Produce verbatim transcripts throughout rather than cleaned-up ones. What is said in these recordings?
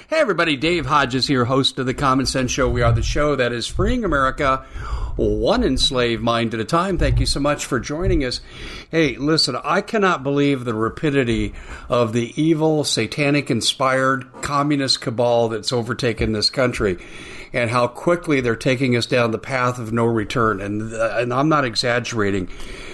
Hey everybody, Dave Hodges here, host of the Common Sense Show. We are the show that is freeing America one enslaved mind at a time. Thank you so much for joining us. Hey, listen, I cannot believe the rapidity of the evil, satanic-inspired communist cabal that's overtaken this country and how quickly they're taking us down the path of no return. And, uh, and I'm not exaggerating.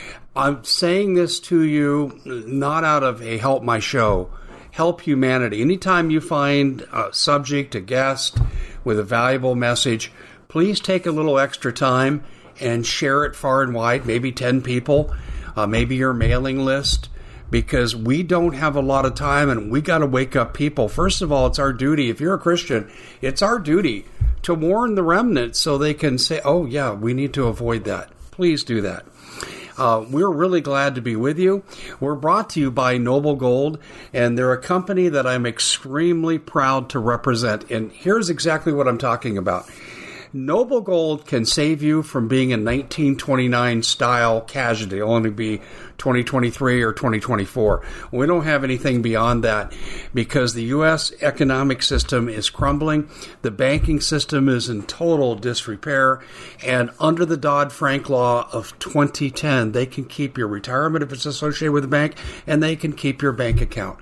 I'm saying this to you not out of a help my show. Help humanity. Anytime you find a subject, a guest with a valuable message, please take a little extra time and share it far and wide, maybe ten people, uh, maybe your mailing list, because we don't have a lot of time and we got to wake up people. First of all, it's our duty. If you're a Christian, it's our duty to warn the remnant so they can say, oh, yeah, we need to avoid that. Please do that. Uh, we're really glad to be with you. We're brought to you by Noble Gold, and they're a company that I'm extremely proud to represent. And here's exactly what I'm talking about. Noble Gold can save you from being a nineteen twenty-nine style casualty. It'll only be twenty twenty-three or twenty twenty-four. We don't have anything beyond that because the U S economic system is crumbling. The banking system is in total disrepair. And under the Dodd-Frank law of twenty ten, they can keep your retirement if it's associated with a bank, and they can keep your bank account.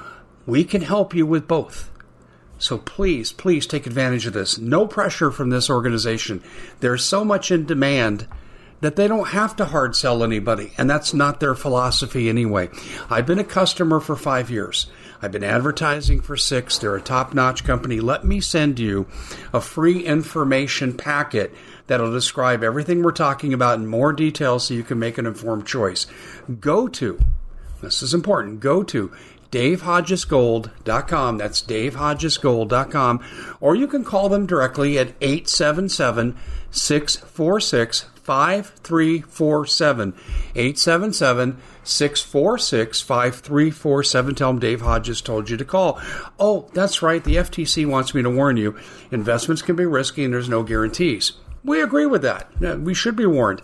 We can help you with both. So please, please take advantage of this. No pressure from this organization. There's so much in demand that they don't have to hard sell anybody, and that's not their philosophy anyway. I've been a customer for five years. I've been advertising for six. They're a top-notch company. Let me send you a free information packet that'll describe everything we're talking about in more detail so you can make an informed choice. Go to, this is important, go to Dave Hodges Gold dot com. That's Dave Hodges Gold dot com. Or you can call them directly at eight seven seven, six four six, five three four seven. eight seven seven, six four six, five three four seven. Tell them Dave Hodges told you to call. Oh, that's right. The F T C wants me to warn you. Investments can be risky and there's no guarantees. We agree with that. We should be warned.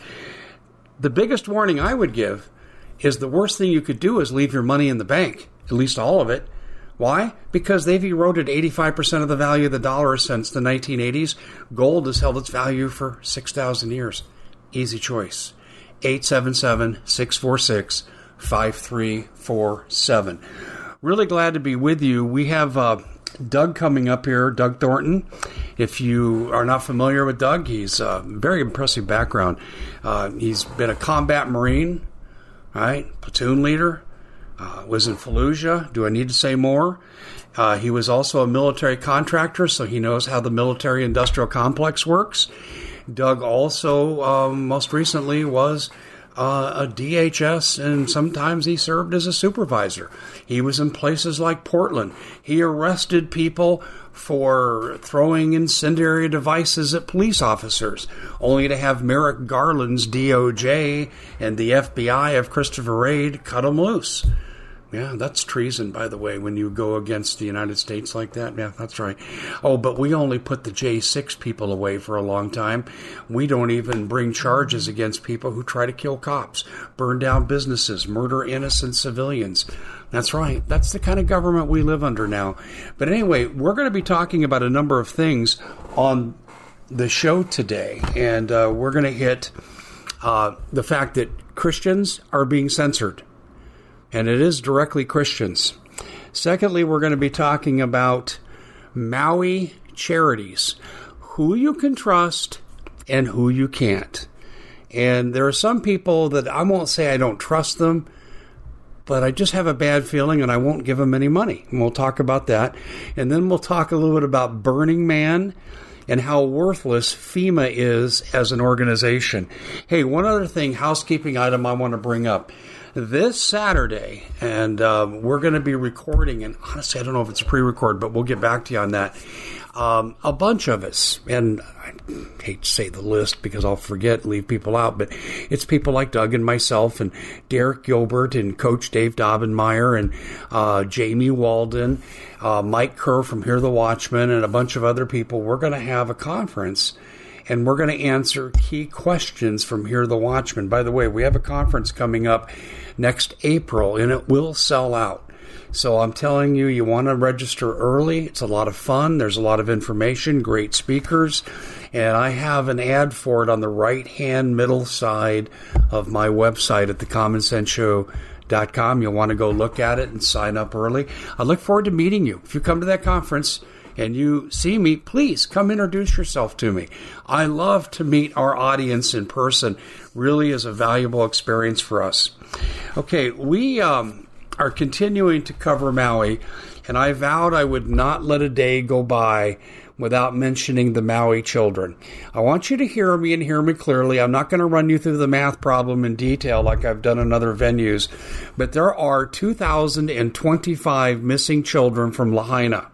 The biggest warning I would give is the worst thing you could do is leave your money in the bank. At least all of it. Why? Because they've eroded eighty-five percent of the value of the dollar since the nineteen eighties. Gold has held its value for six thousand years. Easy choice. eight seven seven, six four six, five three four seven. Really glad to be with you. We have uh, Doug coming up here, Doug Thornton. If you are not familiar with Doug, he's a very impressive background. Uh, he's been a combat Marine, right? Platoon leader. Uh, was in Fallujah. Do I need to say more? Uh, he was also a military contractor, so he knows how the military-industrial complex works. Doug also, um, most recently, was uh, a D H S, and sometimes he served as a supervisor. He was in places like Portland. He arrested people for throwing incendiary devices at police officers, only to have Merrick Garland's D O J and the F B I of Christopher Wray cut him loose. Yeah, that's treason, by the way, when you go against the United States like that. Yeah, that's right. Oh, but we only put the J six people away for a long time. We don't even bring charges against people who try to kill cops, burn down businesses, murder innocent civilians. That's right. That's the kind of government we live under now. But anyway, we're going to be talking about a number of things on the show today. And uh, we're going to hit uh, the fact that Christians are being censored. And it is directly Christians. Secondly, we're going to be talking about Maui charities, who you can trust and who you can't. And there are some people that I won't say I don't trust them, but I just have a bad feeling and I won't give them any money. And we'll talk about that. And then we'll talk a little bit about Burning Man and how worthless FEMA is as an organization. Hey, one other thing, housekeeping item I want to bring up. This Saturday, and um, we're going to be recording, and honestly, I don't know if it's a pre-record, but we'll get back to you on that. Um, a bunch of us, and I hate to say the list because I'll forget, leave people out, but it's people like Doug and myself and Derek Gilbert and Coach Dave Dobbenmeyer and uh, Jamie Walden, uh, Mike Kerr from Hear the Watchman, and a bunch of other people. We're going to have a conference, and we're going to answer key questions from Hear the Watchman. By the way, we have a conference coming up next April, and it will sell out. So I'm telling you, you want to register early. It's a lot of fun. There's a lot of information, great speakers. And I have an ad for it on the right-hand middle side of my website at the common sense show dot com. You'll want to go look at it and sign up early. I look forward to meeting you. If you come to that conference and you see me, please come introduce yourself to me. I love to meet our audience in person. Really is a valuable experience for us. Okay, we... um. are continuing to cover Maui, and I vowed I would not let a day go by without mentioning the Maui children. I want you to hear me and hear me clearly. I'm not going to run you through the math problem in detail like I've done in other venues, but there are two thousand twenty-five missing children from Lahaina.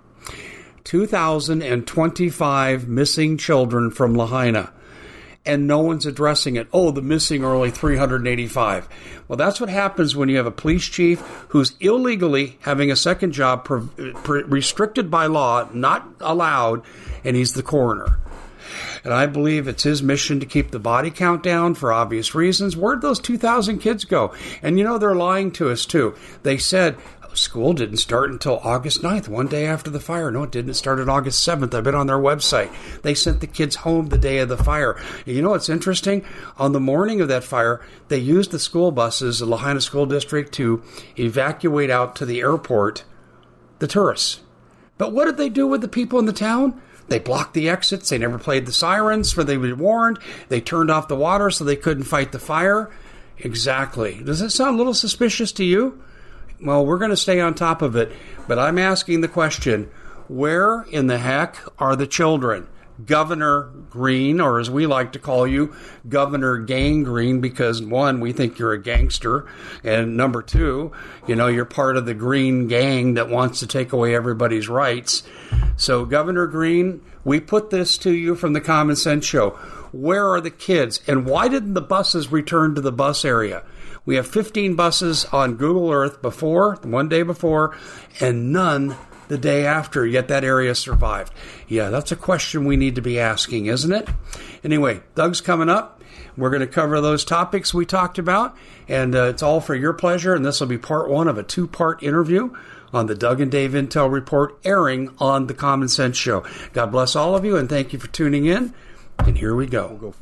two thousand twenty-five missing children from Lahaina. And no one's addressing it. Oh, the missing are only three hundred eighty-five. Well, that's what happens when you have a police chief who's illegally having a second job pre- pre- restricted by law, not allowed, and he's the coroner. And I believe it's his mission to keep the body count down for obvious reasons. Where'd those two thousand kids go? And, you know, they're lying to us, too. They said school didn't start until August ninth, one day after the fire. No, it didn't. It started August seventh. I've been on their website. They sent the kids home the day of the fire. And you know what's interesting? On the morning of that fire, they used the school buses, the Lahaina School District, to evacuate out to the airport the tourists. But what did they do with the people in the town? They blocked the exits. They never played the sirens, for they were warned. They turned off the water so they couldn't fight the fire. Exactly. Does that sound a little suspicious to you? Well, we're going to stay on top of it, but I'm asking the question, where in the heck are the children? Governor Green, or as we like to call you, Governor Gang Green, because one, we think you're a gangster, and number two, you know, you're part of the Green gang that wants to take away everybody's rights. So, Governor Green, we put this to you from the Common Sense Show. Where are the kids? And why didn't the buses return to the bus area? We have fifteen buses on Google Earth before, one day before, and none the day after, yet that area survived. Yeah, that's a question we need to be asking, isn't it? Anyway, Doug's coming up. We're going to cover those topics we talked about, and uh, it's all for your pleasure, and this will be part one of a two-part interview on the Doug and Dave Intel Report, airing on the Common Sense Show. God bless all of you, and thank you for tuning in, and here we go. We'll go.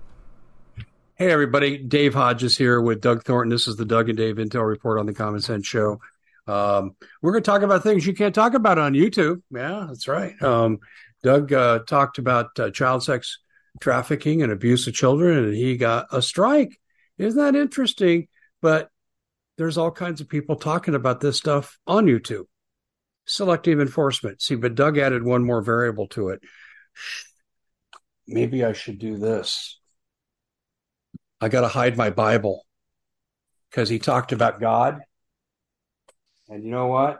Hey, everybody. Dave Hodges here with Doug Thornton. This is the Doug and Dave Intel Report on the Common Sense Show. Um, we're going to talk about things you can't talk about on YouTube. Yeah, that's right. Um, Doug uh, talked about uh, child sex trafficking and abuse of children, and he got a strike. Isn't that interesting? But there's all kinds of people talking about this stuff on YouTube. Selective enforcement. See, but Doug added one more variable to it. Maybe I should do this. I got to hide my Bible because he talked about God. And you know what?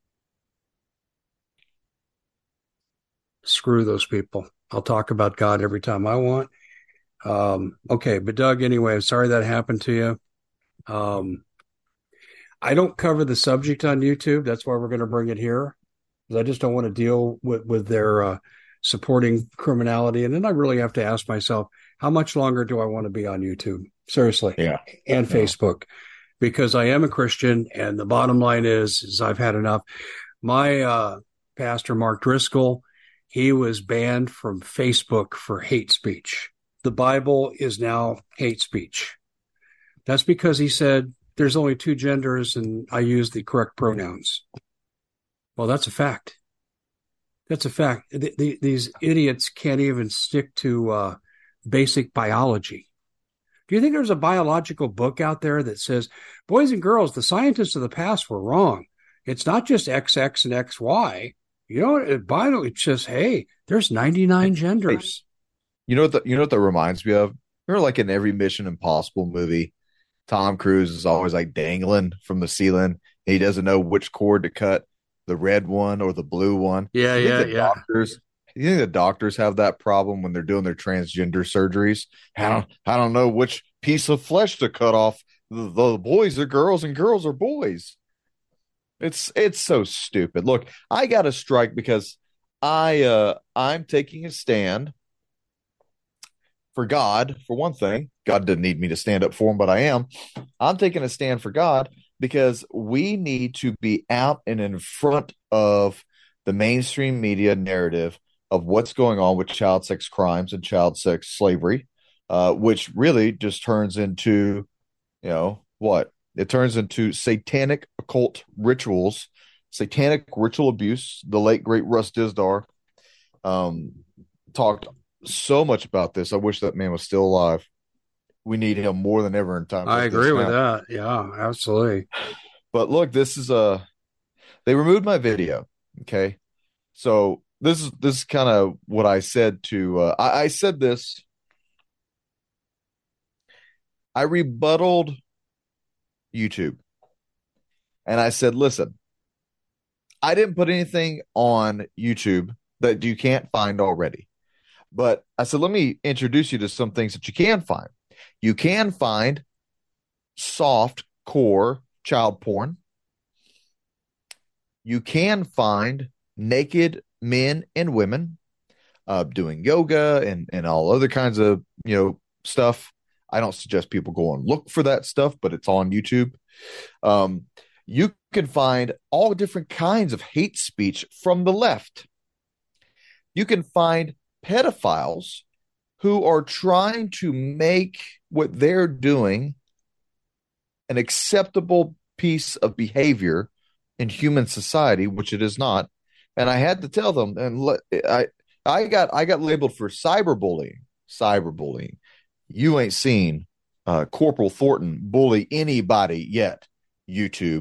Screw those people. I'll talk about God every time I want. Um, okay, but Doug, anyway, I'm sorry that happened to you. Um, I don't cover the subject on YouTube. That's why we're going to bring it here. Because I just don't want to deal with, with their uh, supporting criminality. And then I really have to ask myself, how much longer do I want to be on YouTube? Seriously. Yeah. And yeah. Facebook. Because I am a Christian, and the bottom line is, is I've had enough. My uh, pastor, Mark Driscoll, he was banned from Facebook for hate speech. The Bible is now hate speech. That's because he said there's only two genders and I use the correct pronouns. Well, that's a fact. That's a fact. The, the, these idiots can't even stick to uh, basic biology. Do you think there's a biological book out there that says, boys and girls, the scientists of the past were wrong? It's not just X X and X Y. You know, it, it's just, hey, there's ninety-nine genders. You know what the, you know what that reminds me of? Remember, like in every Mission Impossible movie, Tom Cruise is always like dangling from the ceiling. He doesn't know which cord to cut, the red one or the blue one. Yeah, yeah, yeah. Doctors, you think the doctors have that problem when they're doing their transgender surgeries? I don't, I don't know which piece of flesh to cut off. The, the boys are girls and girls are boys. It's it's so stupid. Look, I got a strike because I uh, I'm taking a stand for God. For one thing, God didn't need me to stand up for him, but I am. I'm taking a stand for God because we need to be out and in front of the mainstream media narrative of what's going on with child sex crimes and child sex slavery, uh, which really just turns into, you know, what? It turns into satanic occult rituals, satanic ritual abuse. The late, great Russ Dizdar um, talked so much about this. I wish that man was still alive. We need him more than ever in times I like agree this with now. that. Yeah, absolutely. But look, this is a they removed my video. Okay, so this is this is kind of what I said to uh, I, I said this. I rebutted YouTube, and I said, listen, I didn't put anything on YouTube that you can't find already. But I said, let me introduce you to some things that you can find. You can find soft core child porn. You can find naked men and women uh, doing yoga and, and all other kinds of, you know, stuff. I don't suggest people go and look for that stuff, but it's on YouTube. Um, you can find all different kinds of hate speech from the left. You can find pedophiles who are trying to make what they're doing an acceptable piece of behavior in human society, which it is not. And I had to tell them, and let, I I got I got labeled for cyberbullying. Cyberbullying. You ain't seen uh, Corporal Thornton bully anybody yet. YouTube.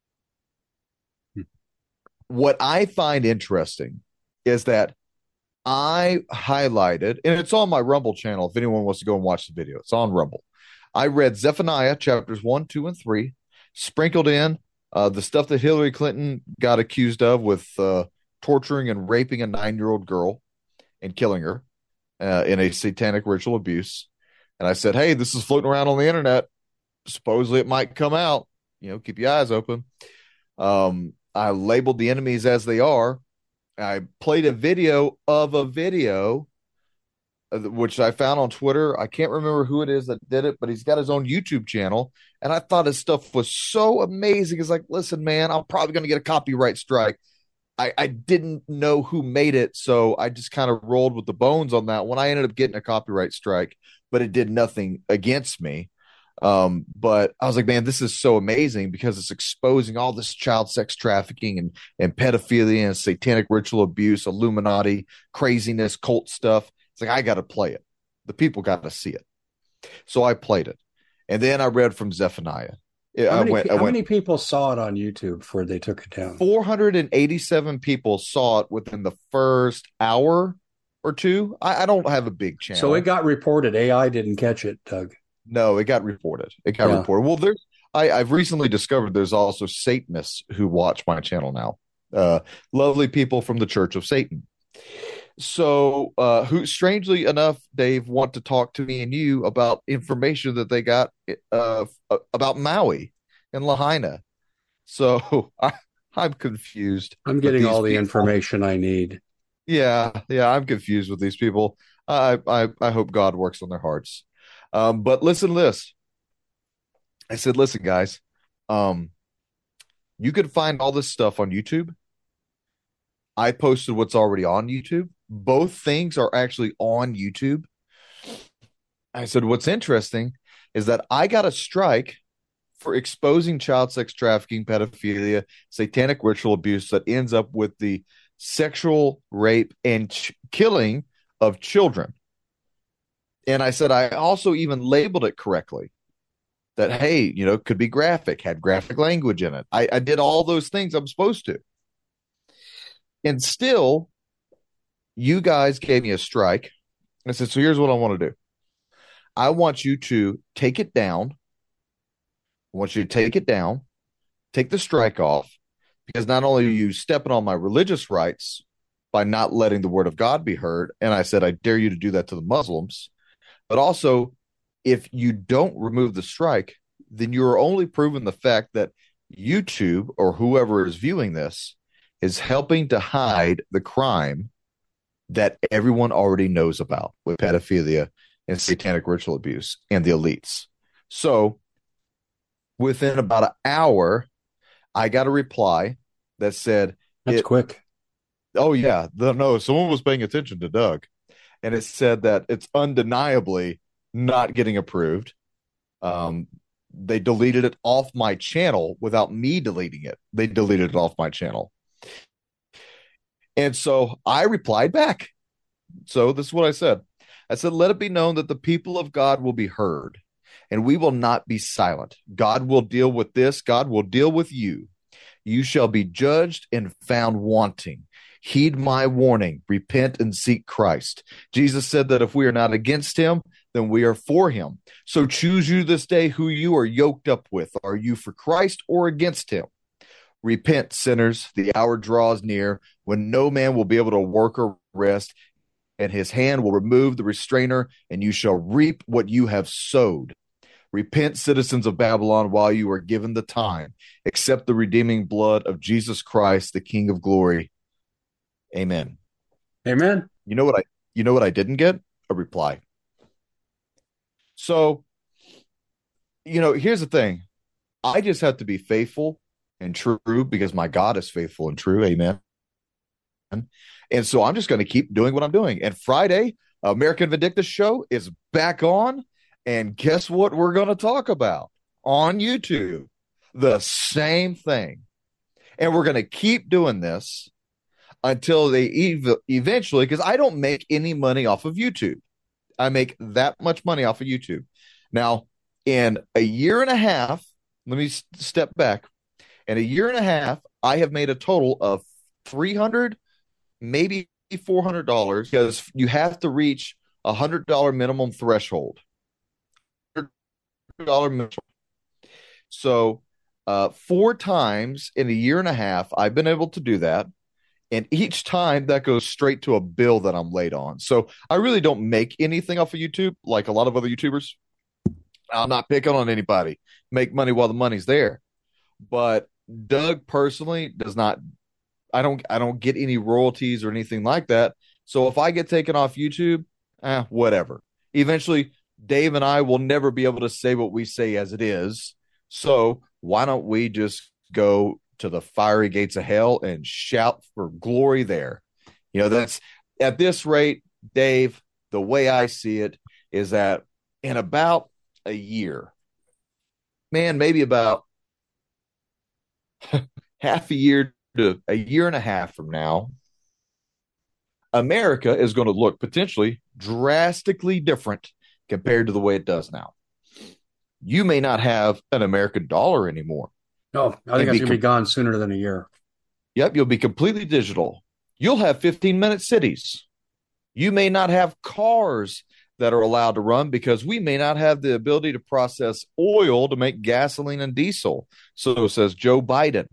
What I find interesting is that I highlighted, and it's on my Rumble channel if anyone wants to go and watch the video. It's on Rumble. I read Zephaniah chapters one, two, and three, sprinkled in uh, the stuff that Hillary Clinton got accused of with uh, torturing and raping a nine-year-old girl and killing her uh, in a satanic ritual abuse. And I said, hey, this is floating around on the internet. Supposedly it might come out. You know, keep your eyes open. Um, I labeled the enemies as they are. I played a video of a video, uh, which I found on Twitter. I can't remember who it is that did it, but he's got his own YouTube channel. And I thought his stuff was so amazing. It's like, listen, man, I'm probably going to get a copyright strike. I, I didn't know who made it, so I just kind of rolled with the bones on that one. I ended up getting a copyright strike, but it did nothing against me. Um, but I was like, man, this is so amazing because it's exposing all this child sex trafficking and, and pedophilia and satanic ritual abuse, Illuminati, craziness, cult stuff. It's like, I got to play it. The people got to see it. So I played it. And then I read from Zephaniah. How, I many, went, how I went, many people saw it on YouTube before they took it down? four hundred eighty-seven people saw it within the first hour or two. I, I don't have a big channel. So it got reported. A I didn't catch it, Doug. No, it got reported. It got Yeah. reported. Well, there's I, I've recently discovered there's also Satanists who watch my channel now. Uh, lovely people from the Church of Satan. So, uh, who strangely enough, Dave, want to talk to me and you about information that they got uh, about Maui and Lahaina. So I, I'm confused. I'm with getting these all the people. information I need. Yeah, yeah, I'm confused with these people. I, I, I hope God works on their hearts. Um, but listen to this. I said, listen, guys, um, you could find all this stuff on YouTube. I posted what's already on YouTube. Both things are actually on YouTube. I said, what's interesting is that I got a strike for exposing child sex trafficking, pedophilia, satanic ritual abuse that ends up with the sexual rape and ch- killing of children. And I said, I also even labeled it correctly that, hey, you know, could be graphic, had graphic language in it. I, I did all those things I'm supposed to. And still, you guys gave me a strike. I said, so here's what I want to do. I want you to take it down. I want you to take it down, take the strike off, because not only are you stepping on my religious rights by not letting the word of God be heard, and I said, I dare you to do that to the Muslims, but also, if you don't remove the strike, then you're only proving the fact that YouTube or whoever is viewing this is helping to hide the crime that everyone already knows about with pedophilia and satanic ritual abuse and the elites. So Within about an hour, I got a reply that said That's it. quick. Oh yeah, the, no, someone was paying attention to Doug, and it said that it's undeniably not getting approved. Um, they deleted it off my channel without me deleting it. They deleted it off my channel, and so I replied back. So this is what I said. I said, "Let it be known that the people of God will be heard, and we will not be silent. God will deal with this. God will deal with you. You shall be judged and found wanting. Heed my warning. Repent and seek Christ." Jesus said that if we are not against him, then we are for him. So choose you this day who you are yoked up with. Are you for Christ or against him? Repent, sinners. The hour draws near when no man will be able to work or rest, and his hand will remove the restrainer, and you shall reap what you have sowed. Repent, citizens of Babylon, while you are given the time. Accept the redeeming blood of Jesus Christ, the King of glory. Amen. Amen. You know what I you know what I didn't get? A reply. So, you know, here's the thing. I just have to be faithful and true because my God is faithful and true. Amen. And so I'm just going to keep doing what I'm doing. And Friday, American Vindictus show is back on. And guess what we're going to talk about on YouTube? The same thing. And we're going to keep doing this until they ev- eventually, because I don't make any money off of YouTube. I make that much money off of YouTube. Now, in a year and a half, let me s- step back. In a year and a half, I have made a total of three hundred dollars, maybe four hundred dollars, because you have to reach a one hundred dollars minimum threshold. one hundred dollars minimum. So, uh, four times in a year and a half, I've been able to do that. And each time that goes straight to a bill that I'm late on. So I really don't make anything off of YouTube like a lot of other YouTubers. I'm not picking on anybody. Make money while the money's there. But Doug personally does not. I don't. I don't get any royalties or anything like that. So if I get taken off YouTube, eh, whatever. Eventually, Dave and I will never be able to say what we say as it is. So why don't we just go to the fiery gates of hell and shout for glory there? You know, that's at this rate, Dave, the way I see it is that in about a year, man, maybe about half a year to a year and a half from now, America is going to look potentially drastically different compared to the way it does now. You may not have an American dollar anymore. No, I think And it's be going to com- be gone sooner than a year. Yep, you'll be completely digital. You'll have fifteen minute cities. You may not have cars that are allowed to run because we may not have the ability to process oil to make gasoline and diesel. So says Joe Biden.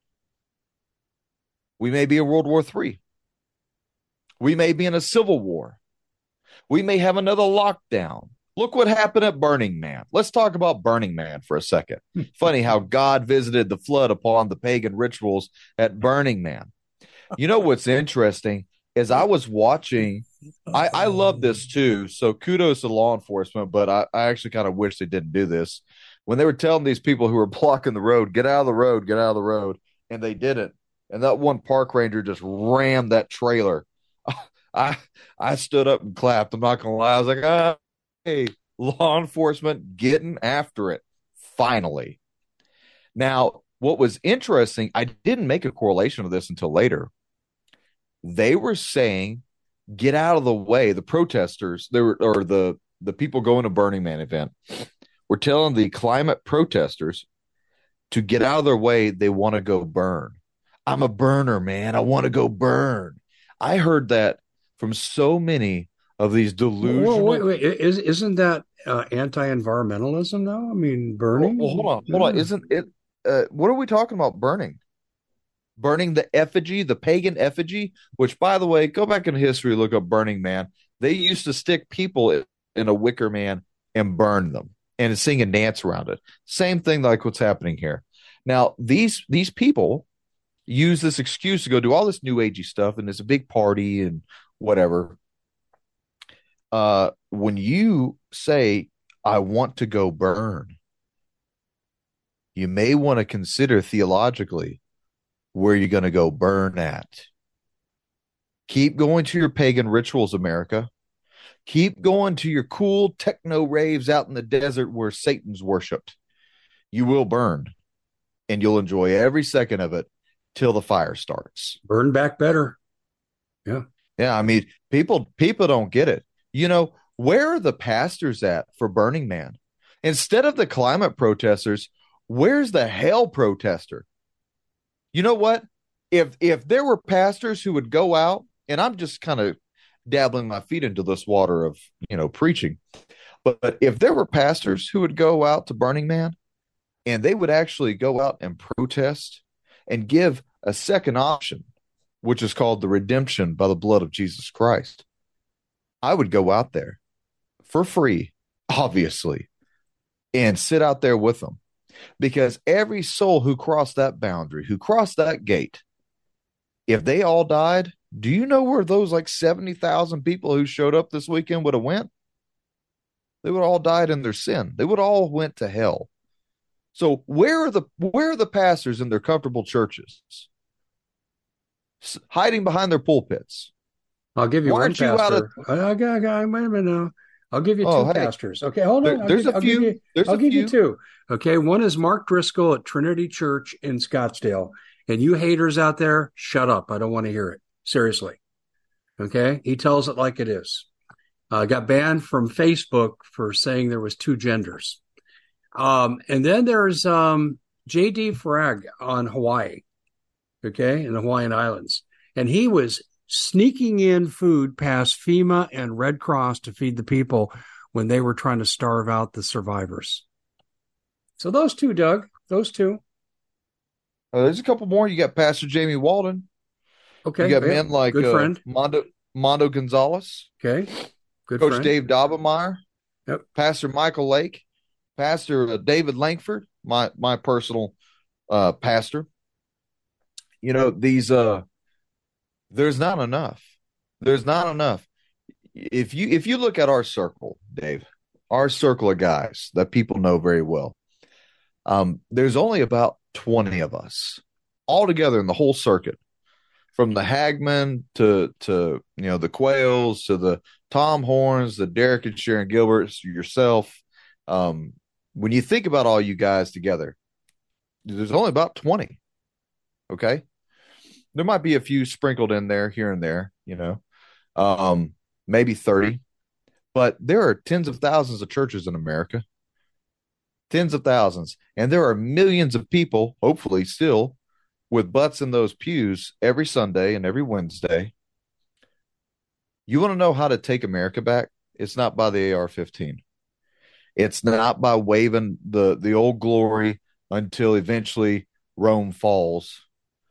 We may be in World War Three. We may be in a civil war. We may have another lockdown. Look what happened at Burning Man. Let's talk about Burning Man for a second. Funny how God visited the flood upon the pagan rituals at Burning Man. You know what's interesting is I was watching. I, I love this too. So kudos to law enforcement, but I, I actually kind of wish they didn't do this. When they were telling these people who were blocking the road, get out of the road, get out of the road, and they didn't. And that one park ranger just rammed that trailer. I I stood up and clapped. I'm not gonna lie. I was like, ah, hey, law enforcement getting after it. Finally. Now, what was interesting, I didn't make a correlation of this until later. They were saying, get out of the way. The protesters, they were, or the the people going to Burning Man event, were telling the climate protesters to get out of their way. They want to go burn. I'm a burner, man. I want to go burn. I heard that from so many of these delusional. Well, wait, wait. Is, isn't that uh, anti-environmentalism now? I mean, Well, burning? well, hold on, hold on. Isn't it? Uh, what are we talking about? Burning, burning the effigy, the pagan effigy. Which, by the way, go back in history, look up Burning Man. They used to stick people in, in a wicker man and burn them and sing and dance around it. Same thing like what's happening here. Now, these these people use this excuse to go do all this new agey stuff, and it's a big party and whatever. Uh, when you say, I want to go burn, you may want to consider theologically where you're going to go burn at. Keep going to your pagan rituals, America. Keep going to your cool techno raves out in the desert where Satan's worshipped. You will burn, and you'll enjoy every second of it till the fire starts. Burn back better. Yeah. Yeah, I mean, people people don't get it. You know, where are the pastors at for Burning Man? Instead of the climate protesters, where's the hell protester? You know what? If if there were pastors who would go out, and I'm just kind of dabbling my feet into this water of, you know, preaching, but, but if there were pastors who would go out to Burning Man and they would actually go out and protest and give a second option, which is called the redemption by the blood of Jesus Christ, I would go out there for free, obviously, and sit out there with them. Because every soul who crossed that boundary, who crossed that gate, if they all died, do you know where those like seventy thousand people who showed up this weekend would have went? They would all died in their sin. They would all went to hell. So where are the where are the pastors in their comfortable churches? S- hiding behind their pulpits. I'll give you Why one aren't you out pastor. of- I, I, got- I, got- wait a minute now. I'll give you two Oh, hey. pastors. Okay, hold There- on. I'll there's give, a I'll give few. you, There's I'll a give few. you two. Okay, one is Mark Driscoll at Trinity Church in Scottsdale. And you haters out there, shut up. I don't want to hear it. Seriously. Okay, he tells it like it is. Uh, got banned from Facebook for saying there was two genders. Um, and then there's um, J D Frag on Hawaii, okay, in the Hawaiian Islands. And he was sneaking in food past FEMA and Red Cross to feed the people when they were trying to starve out the survivors. So those two, Doug, those two. Uh, there's a couple more. You got Pastor Jamie Walden. Okay. You got yeah, men like good uh, friend. Mondo, Mondo Gonzalez, Okay. Good Coach friend. Dave Daubenmire, Yep. Pastor Michael Lake, Pastor uh, David Langford, my my personal uh, pastor. You know, these uh there's not enough. There's not enough. If you if you look at our circle, Dave, our circle of guys that people know very well, um, there's only about twenty of us all together in the whole circuit, from the Hagman to to you know the Quails to the Tom Horns, the Derek and Sharon Gilberts, yourself. Um, when you think about all you guys together, there's only about twenty. Okay, there might be a few sprinkled in there here and there, you know, um, maybe thirty, but there are tens of thousands of churches in America, tens of thousands, and there are millions of people, hopefully still, with butts in those pews every Sunday and every Wednesday. You want to know how to take America back? It's not by the A R fifteen. It's not by waving the, the old glory until eventually Rome falls.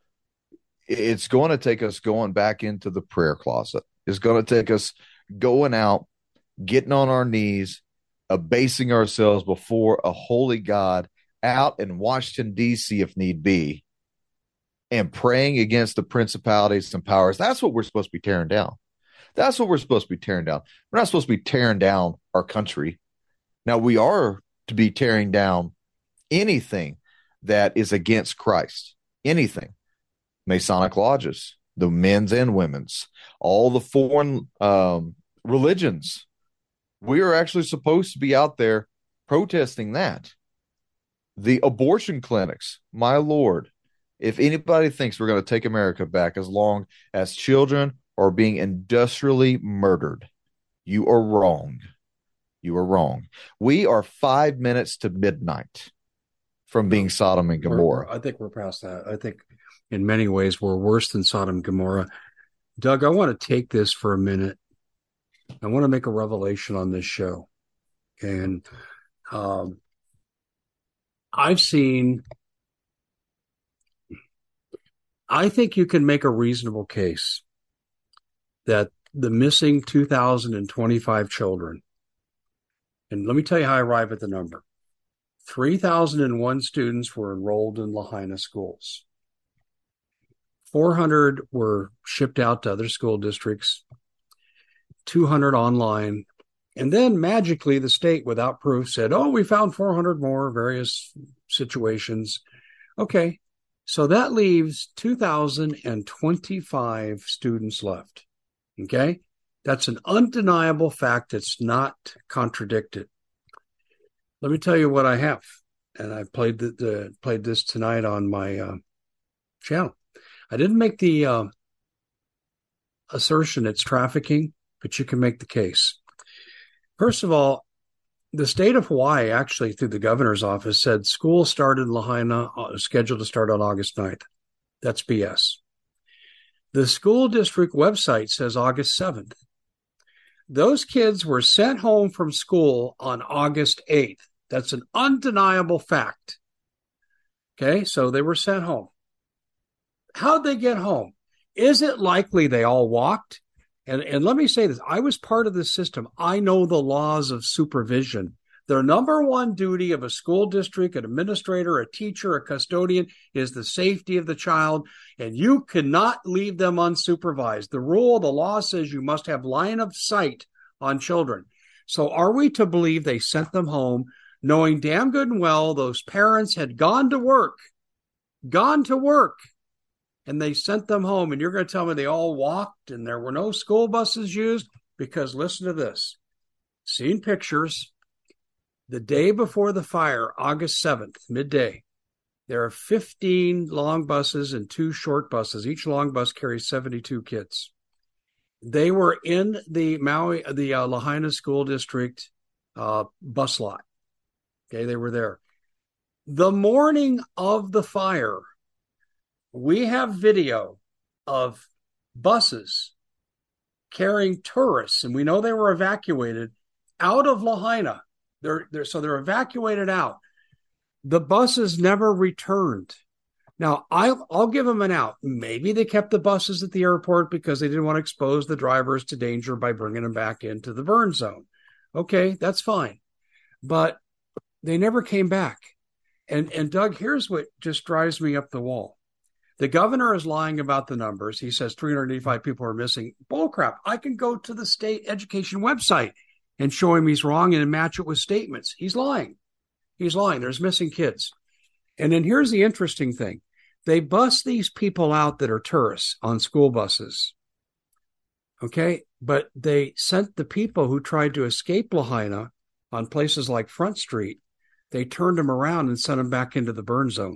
It's going to take us going back into the prayer closet. It's going to take us going out, getting on our knees, abasing ourselves before a holy God out in Washington, D C, if need be, and praying against the principalities and powers. That's what we're supposed to be tearing down. That's what we're supposed to be tearing down. We're not supposed to be tearing down our country. Now, we are to be tearing down anything that is against Christ, anything. Masonic lodges, the men's and women's, all the foreign um, religions. We are actually supposed to be out there protesting that. The abortion clinics, my Lord, if anybody thinks we're going to take America back as long as children are being industrially murdered, you are wrong. You are wrong. We are five minutes to midnight from being Sodom and We're- Gomorrah. we're- I think we're past that. I think in many ways we're worse than Sodom and Gomorrah. Doug, I want to take this for a minute. I want to make a revelation on this show. And um, I've seen, I think you can make a reasonable case that the missing two thousand twenty-five children, and let me tell you how I arrive at the number. three thousand one students were enrolled in Lahaina schools. four hundred were shipped out to other school districts, two hundred online. And then magically the state, without proof, said, oh, we found four hundred more, various situations. Okay, so that leaves two thousand twenty-five students left. Okay, that's an undeniable fact. It's not contradicted. Let me tell you what I have, and I played the, the played this tonight on my uh, channel. I didn't make the uh, assertion it's trafficking, but you can make the case. First of all, the state of Hawaii, actually through the governor's office, said school started in Lahaina, uh, scheduled to start on August ninth. That's B S. The school district website says August seventh. Those kids were sent home from school on August eighth. That's an undeniable fact. Okay, so they were sent home. How'd they get home? Is it likely they all walked? And, and let me say this. I was part of this system. I know the laws of supervision. The number one duty of a school district, an administrator, a teacher, a custodian is the safety of the child, and you cannot leave them unsupervised. The rule, the law says you must have line of sight on children. So are we to believe they sent them home knowing damn good and well those parents had gone to work, gone to work, and they sent them home, and you're going to tell me they all walked and there were no school buses used? Because listen to this. Seen pictures. The day before the fire, August seventh, midday, there are fifteen long buses and two short buses. Each long bus carries seventy-two kids. They were in the Maui, the uh, Lahaina School District uh, bus lot. Okay, they were there. The morning of the fire, we have video of buses carrying tourists, and we know they were evacuated out of Lahaina. They're, they're, so they're evacuated out. The buses never returned. Now, I'll, I'll give them an out. Maybe they kept the buses at the airport because they didn't want to expose the drivers to danger by bringing them back into the burn zone. Okay, that's fine. But they never came back. And, and Doug, here's what just drives me up the wall. The governor is lying about the numbers. He says three hundred eighty-five people are missing. Bullcrap. I can go to the state education website and show him he's wrong and match it with statements. He's lying. He's lying. There's missing kids. And then here's the interesting thing. They bus these people out that are tourists on school buses. Okay? But they sent the people who tried to escape Lahaina on places like Front Street. They turned them around and sent them back into the burn zone.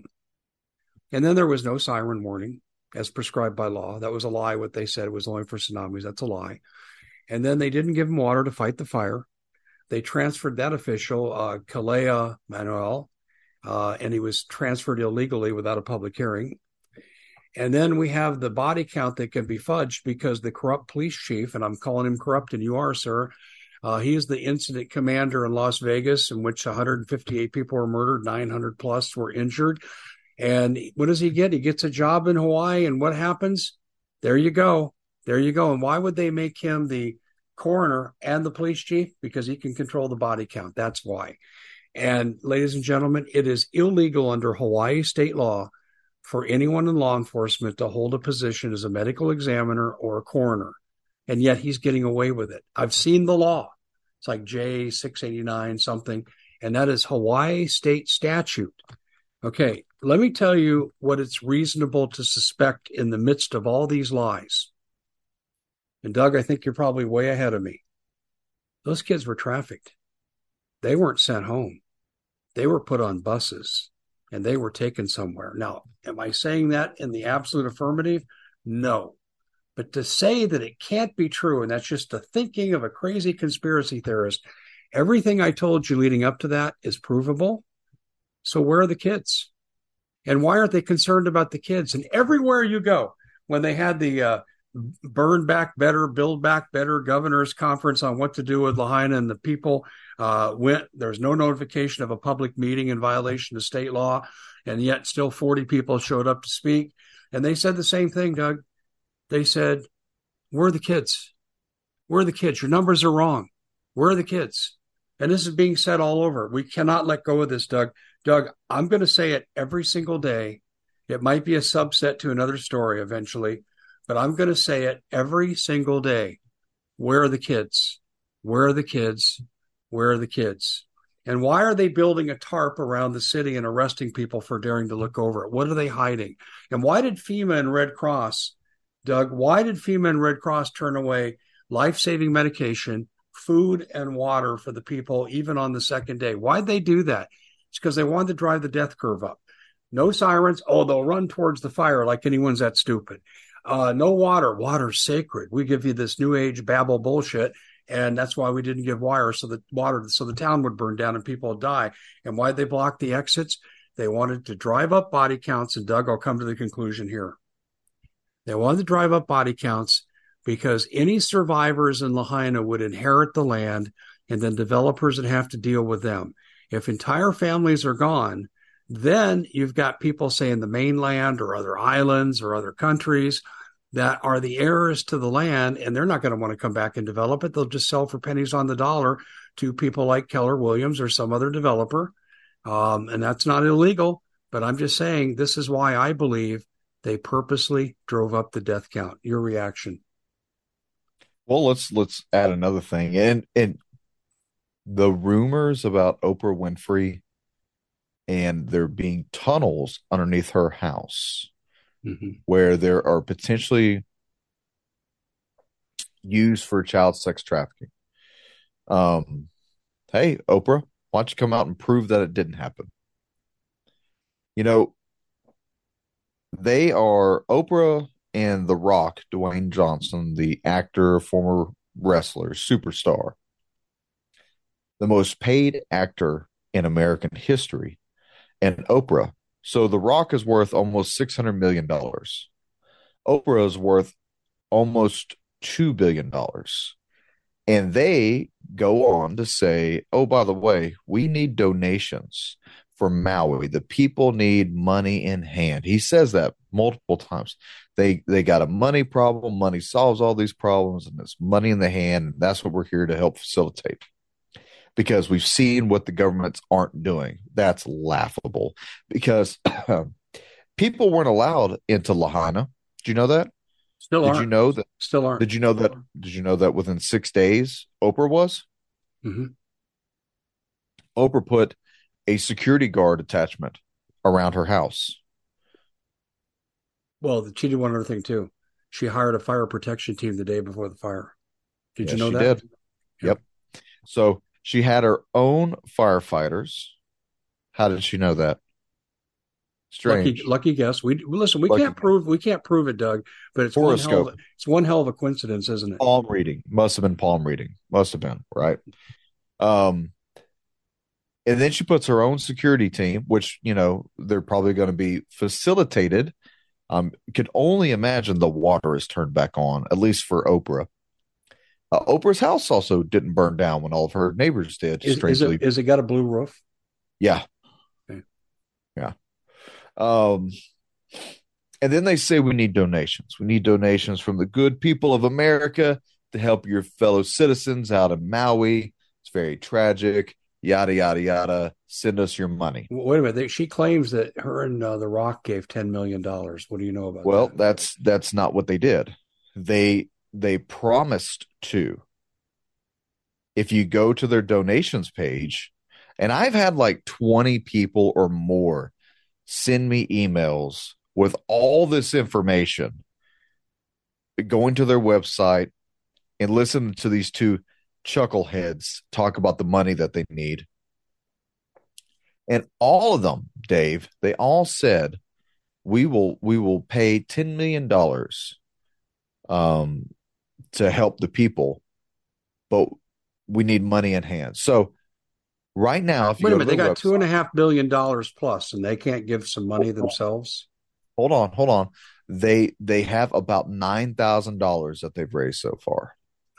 And then there was no siren warning as prescribed by law. That was a lie. What they said it was only for tsunamis. That's a lie. And then they didn't give them water to fight the fire. They transferred that official, uh, Kalea Manuel, uh, and he was transferred illegally without a public hearing. And then we have the body count that can be fudged because the corrupt police chief, and I'm calling him corrupt, and you are, sir, uh, he is the incident commander in Las Vegas in which one hundred fifty-eight people were murdered, nine hundred plus were injured. And what does he get? He gets a job in Hawaii, and what happens? There you go. There you go. And why would they make him the coroner and the police chief? Because he can control the body count. That's why. And ladies and gentlemen, it is illegal under Hawaii state law for anyone in law enforcement to hold a position as a medical examiner or a coroner. And yet he's getting away with it. I've seen the law. It's like J six eighty-nine something. And that is Hawaii state statute. Okay, let me tell you what it's reasonable to suspect in the midst of all these lies. And Doug, I think you're probably way ahead of me. Those kids were trafficked. They weren't sent home. They were put on buses and they were taken somewhere. Now, am I saying that in the absolute affirmative? No. But to say that it can't be true, and that's just the thinking of a crazy conspiracy theorist, everything I told you leading up to that is provable. So where are the kids? And why aren't they concerned about the kids? And everywhere you go, when they had the uh, Burn Back Better, Build Back Better governor's conference on what to do with Lahaina, and the people uh, went, there's no notification of a public meeting in violation of state law, and yet still forty people showed up to speak. And they said the same thing, Doug. They said, where are the kids? Where are the kids? Your numbers are wrong. Where are the kids? And this is being said all over. We cannot let go of this, Doug. Doug, I'm going to say it every single day. It might be a subset to another story eventually, but I'm going to say it every single day. Where are the kids? Where are the kids? Where are the kids? And why are they building a tarp around the city and arresting people for daring to look over it? What are they hiding? And why did FEMA and Red Cross, Doug, why did FEMA and Red Cross turn away life-saving medication, food, and water for the people, even on the second day? Why'd they do that? It's because they wanted to drive the death curve up. No sirens. Oh, they'll run towards the fire like anyone's that stupid. Uh, no water. Water's sacred. We give you this new age babble bullshit. And that's why we didn't give water so that water, so the town would burn down and people would die. And why'd they block the exits? They wanted to drive up body counts. And Doug, I'll come to the conclusion here. They wanted to drive up body counts because any survivors in Lahaina would inherit the land, and then developers would have to deal with them. If entire families are gone, then you've got people, say, in the mainland or other islands or other countries that are the heirs to the land, and they're not going to want to come back and develop it. They'll just sell for pennies on the dollar to people like Keller Williams or some other developer. Um, and that's not illegal, but I'm just saying this is why I believe they purposely drove up the death count. Your reaction? Well, let's let's add another thing. And and the rumors about Oprah Winfrey and there being tunnels underneath her house, mm-hmm. where there are potentially used for child sex trafficking. Um, hey, Oprah, why don't you come out and prove that it didn't happen? You know, they are Oprah and The Rock, Dwayne Johnson, the actor, former wrestler, superstar, the most paid actor in American history, and Oprah. So The Rock is worth almost six hundred million dollars. Oprah is worth almost two billion dollars. And they go on to say, oh, by the way, we need donations for Maui. The people need money in hand. He says that multiple times. They they got a money problem. Money solves all these problems, and it's money in the hand. That's what we're here to help facilitate. Because we've seen what the governments aren't doing. That's laughable. Because people weren't allowed into Lahaina. Did you know that? Still did aren't. you know that? Still aren't. Did you know that? Did you know that within six days, Oprah was? Mm-hmm. Oprah put a security guard attachment around her house. Well, she did one other thing too. She hired a fire protection team the day before the fire. Did yes, you know she that? Did. Yep. yep. So she had her own firefighters. How did she know that? Strange. Lucky, lucky guess. We listen. We lucky can't prove. We can't prove it, Doug. But it's Horoscope. one hell. Of, it's one hell of a coincidence, isn't it? Palm reading must have been palm reading. Must have been right. Um, and then she puts her own security team, which you know they're probably going to be facilitated. Um, could only imagine the water is turned back on, at least for Oprah. Uh, Oprah's house also didn't burn down when all of her neighbors did. Is, strangely, is it, is it got a blue roof? Yeah, okay. yeah. Um, and then they say we need donations. We need donations from the good people of America to help your fellow citizens out of Maui. It's very tragic. Yada yada yada. Send us your money. Wait a minute. She claims that her and uh, The Rock gave ten million dollars. What do you know about well, that? Well, that's that's not what they did. They they promised to. If you go to their donations page, and I've had like twenty people or more send me emails with all this information, going to their website and listen to these two chuckleheads talk about the money that they need. And all of them, Dave, they all said, we will, we will pay ten million dollars um, to help the people, but we need money in hand. So right now, if you wait go a minute, they got website, two and a half billion dollars plus, and they can't give some money themselves. Hold on, hold on. They they have about nine thousand dollars that they've raised so far.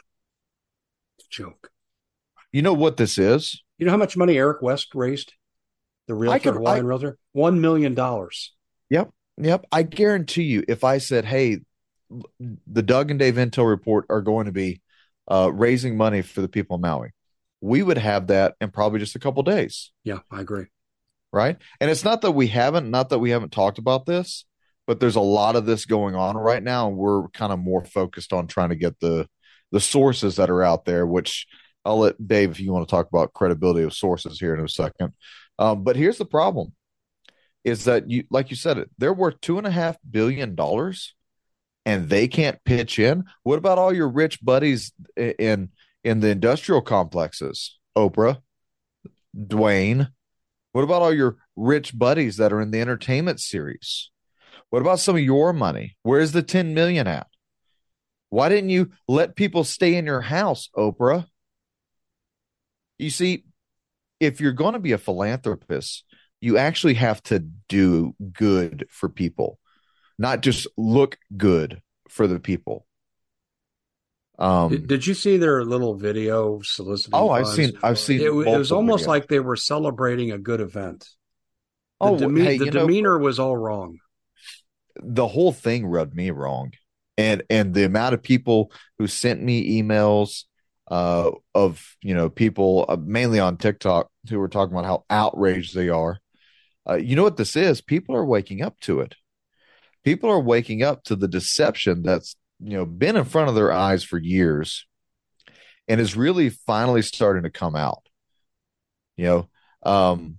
Joke. You know what this is? You know how much money Eric West raised? The realtor, can, Hawaiian I, realtor, one million dollars. Yep, yep. I guarantee you, if I said, "Hey, the Doug and Dave Intel Report are going to be uh, raising money for the people of Maui," we would have that in probably just a couple days. Yeah, I agree. Right, and it's not that we haven't, not that we haven't talked about this, but there's a lot of this going on right now, and we're kind of more focused on trying to get the the sources that are out there, which I'll let Dave, if you want to talk about credibility of sources here in a second. Um, but here's the problem: is that you, like you said, it they're worth two and a half billion dollars, and they can't pitch in. What about all your rich buddies in in the industrial complexes, Oprah, Dwayne? What about all your rich buddies that are in the entertainment series? What about some of your money? Where's the ten million at? Why didn't you let people stay in your house, Oprah? You see, if you're going to be a philanthropist, you actually have to do good for people, not just look good for the people. Um, Did, did you see their little video soliciting oh, I've funds? seen, I've seen. It, wa- it was multiple almost videos. like they were celebrating a good event. The, Oh, deme- hey, the you know, demeanor was all wrong. the whole thing rubbed me wrong, and and the amount of people who sent me emails uh, of you know people uh, mainly on TikTok who were talking about how outraged they are. Uh, you know what this is? People are waking up to it. People are waking up to the deception that's you know been in front of their eyes for years, and is really finally starting to come out. You know, um,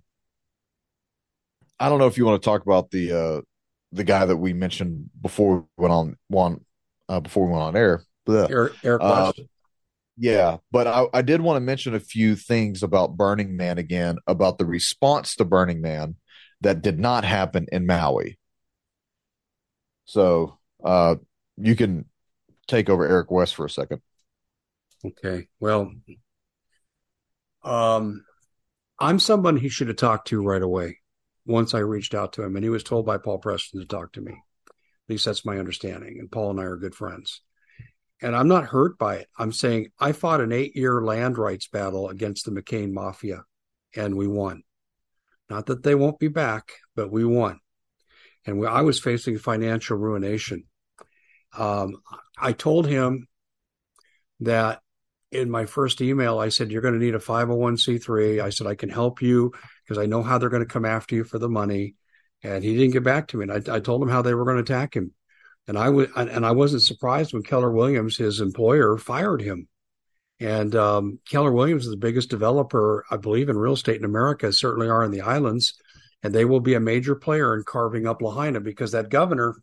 I don't know if you want to talk about the uh, the guy that we mentioned before we went on one uh, before we went on air. Blech. Eric, Eric Uh, West. yeah, but I, I did want to mention a few things about Burning Man again, about the response to Burning Man that did not happen in Maui. So uh, you can take over Eric West for a second. Okay. Well, um, I'm someone he should have talked to right away once I reached out to him, and he was told by Paul Preston to talk to me. At least that's my understanding. And Paul and I are good friends. And I'm not hurt by it. I'm saying I fought an eight-year land rights battle against the McCain Mafia, and we won. Not that they won't be back, but we won. And we, I was facing financial ruination. Um, I told him that in my first email, I said, you're going to need a five oh one c three. I said, I can help you because I know how they're going to come after you for the money. And he didn't get back to me. And I, I told him how they were going to attack him. And I was, and I wasn't surprised when Keller Williams, his employer, fired him. And um, Keller Williams is the biggest developer, I believe, in real estate in America, certainly are in the islands. And they will be a major player in carving up Lahaina because that governor,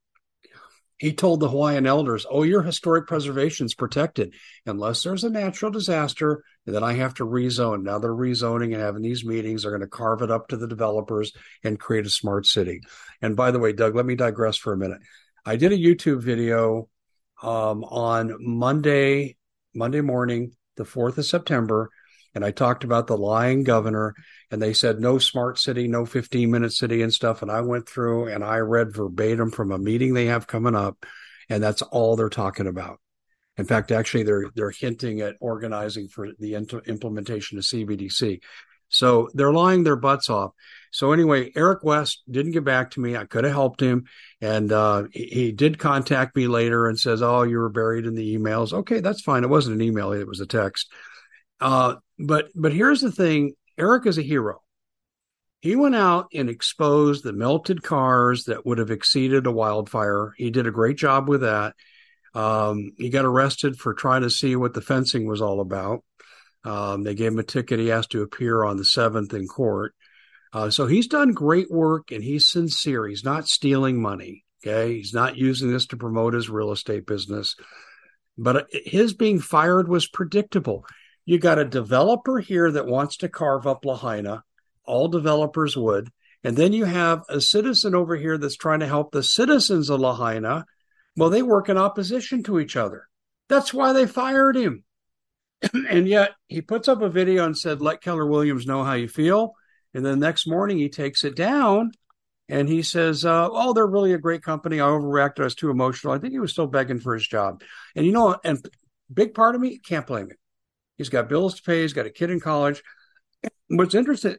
he told the Hawaiian elders, oh, your historic preservation is protected unless there's a natural disaster. And then I have to rezone. Now they're rezoning and having these meetings. They're going to carve it up to the developers and create a smart city. And by the way, Doug, let me digress for a minute. I did a YouTube video um, on Monday, Monday morning, the fourth of September, and I talked about the lying governor, and they said no smart city, no fifteen-minute city and stuff. And I went through and I read verbatim from a meeting they have coming up, and that's all they're talking about. In fact, actually, they're they're hinting at organizing for the int- implementation of C B D C. So they're lying their butts off. So anyway, Eric West didn't get back to me. I could have helped him. And uh, he, he did contact me later and says, oh, you were buried in the emails. Okay, that's fine. It wasn't an email. It was a text. Uh, but but here's the thing. Eric is a hero. He went out and exposed the melted cars that would have exceeded a wildfire. He did a great job with that. Um, he got arrested for trying to see what the fencing was all about. Um, they gave him a ticket. He has to appear on the seventh in court. Uh, so he's done great work and he's sincere. He's not stealing money. Okay. He's not using this to promote his real estate business. But his being fired was predictable. You got a developer here that wants to carve up Lahaina. All developers would. And then you have a citizen over here that's trying to help the citizens of Lahaina. Well, they work in opposition to each other. That's why they fired him. And yet he puts up a video and said, let Keller Williams know how you feel. And then the next morning he takes it down and he says, uh, oh, they're really a great company. I overreacted. I was too emotional. I think he was still begging for his job. And, you know, and big part of me can't blame him. He's got bills to pay. He's got a kid in college. What's interesting,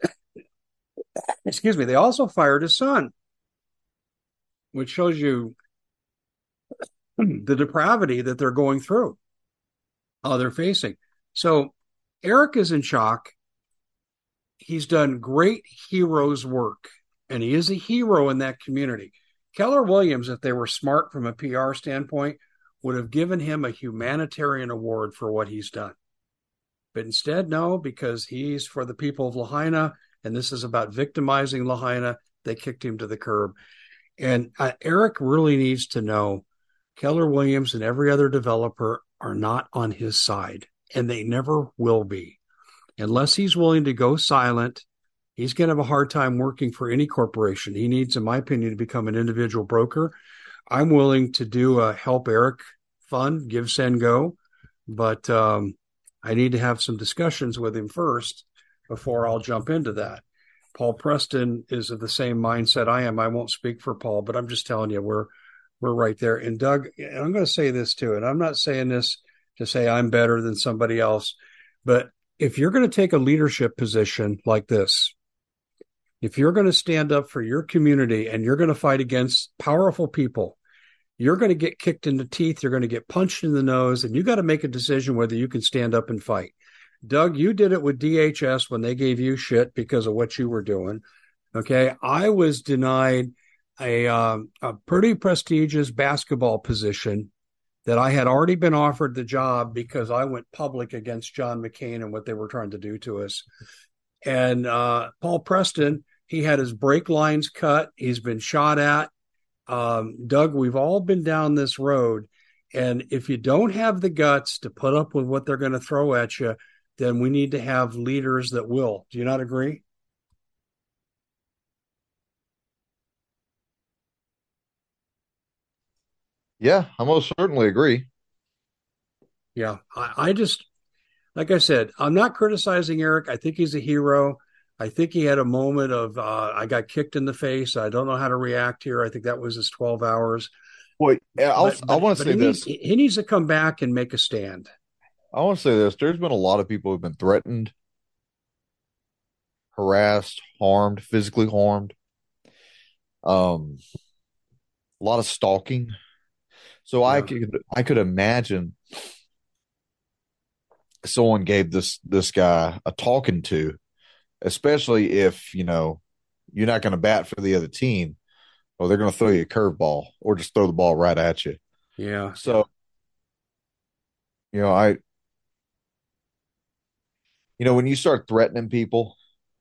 excuse me, they also fired his son, which shows you the depravity that they're going through, uh, they're facing. So Eric is in shock. He's done great hero's work, and he is a hero in that community. Keller Williams, if they were smart from a P R standpoint, would have given him a humanitarian award for what he's done. But instead, no, because he's for the people of Lahaina, and this is about victimizing Lahaina, they kicked him to the curb. And uh, Eric really needs to know Keller Williams and every other developer are not on his side, and they never will be. Unless he's willing to go silent, he's going to have a hard time working for any corporation. He needs, in my opinion, to become an individual broker. I'm willing to do a Help Eric fund, give, send, go, but um, I need to have some discussions with him first before I'll jump into that. Paul Preston is of the same mindset I am. I won't speak for Paul, but I'm just telling you, we're we're right there. And Doug, and I'm going to say this too, and I'm not saying this to say I'm better than somebody else, but if you're going to take a leadership position like this, if you're going to stand up for your community and you're going to fight against powerful people, you're going to get kicked in the teeth, you're going to get punched in the nose, and you got to make a decision whether you can stand up and fight. Doug, you did it with D H S when they gave you shit because of what you were doing. Okay. I was denied a, um, a pretty prestigious basketball position that I had already been offered the job because I went public against John McCain and what they were trying to do to us. And uh, Paul Preston, he had his brake lines cut. He's been shot at. Um, Doug, we've all been down this road. And if you don't have the guts to put up with what they're going to throw at you, then we need to have leaders that will. Do you not agree? Yeah, I most certainly agree. Yeah, I, I just, like I said, I'm not criticizing Eric. I think he's a hero. I think he had a moment of, uh, I got kicked in the face. I don't know how to react here. I think that was his twelve hours. Well, I'll, But, I but, want to but say he this. needs, he needs to come back and make a stand. I want to say this. There's been a lot of people who've been threatened, harassed, harmed, physically harmed. Um, a lot of stalking. So I Yeah. could I could imagine someone gave this this guy a talking to, especially if, you know, you're not going to bat for the other team, or they're going to throw you a curveball or just throw the ball right at you. Yeah. So, you know, I you know, when you start threatening people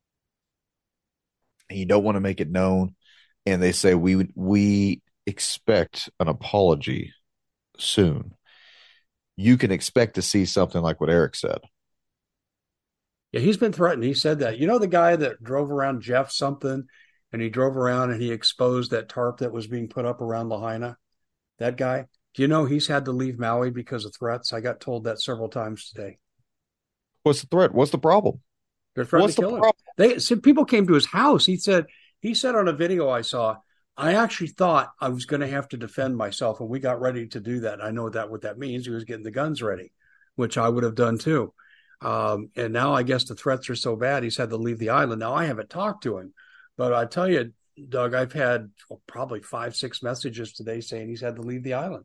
and you don't want to make it known, and they say we we expect an apology soon, you can expect to see something like what Eric said. Yeah, he's been threatened. He said that. You know the guy that drove around Jeff something and he drove around and he exposed that tarp that was being put up around Lahaina? That guy? Do you know he's had to leave Maui because of threats? I got told that several times today. What's the threat? What's the problem? They're threatening What's to the kill him. problem? They some people came to his house. He said he said on a video I saw, I actually thought I was going to have to defend myself, and we got ready to do that. I know that what that means. He was getting the guns ready, which I would have done too. Um, and now I guess the threats are so bad he's had to leave the island. Now I haven't talked to him, but I tell you, Doug, I've had well, probably five, six messages today saying he's had to leave the island.